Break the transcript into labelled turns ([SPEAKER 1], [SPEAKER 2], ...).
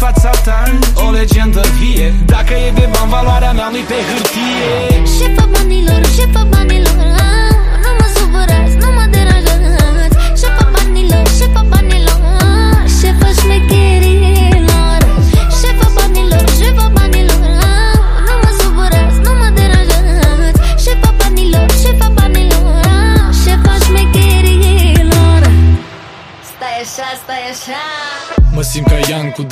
[SPEAKER 1] fața ta, o legendă vie. Dacă e de bani, valoarea mea nu-i pe hârtie.
[SPEAKER 2] Șefa banilor, șefa banilor, nu mă supărați, nu mă deranjați. Șefa banilor, șefa banilor, șefa șmecherilor. Șefa banilor, șefa banilor, nu mă supărați, nu mă deranjați. Șefa banilor, șefa banilor, șefa șmecherilor. Stai așa, stai așa.
[SPEAKER 1] Mă simt ca Ian cu